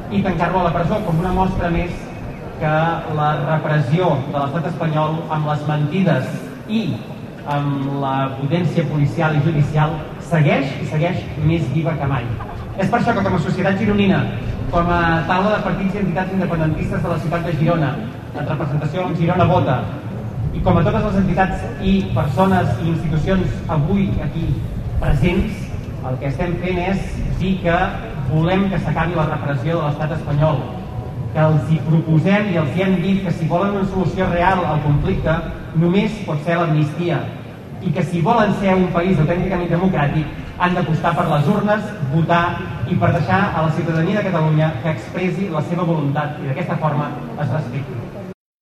i tancar-lo a la presó, com una mostra més que la repressió de l'estat espanyol amb les mentides i amb la potència policial i judicial segueix més viva que mai. És per això que com a societat gironina, com a taula de partits i entitats independentistes de la ciutat de Girona, en representació amb Girona Vota, i com a totes les entitats i persones i institucions avui aquí presents, el que estem fent és dir que volem que s'acabi la repressió de l'estat espanyol, que els hi proposem i els hi hem dit que si volen una solució real al conflicte només pot ser l'amnistia, i que si volen ser un país autènticament democràtic han d'apostar per les urnes, votar i per deixar a la ciutadania de Catalunya que expressi la seva voluntat i d'aquesta forma es respecti.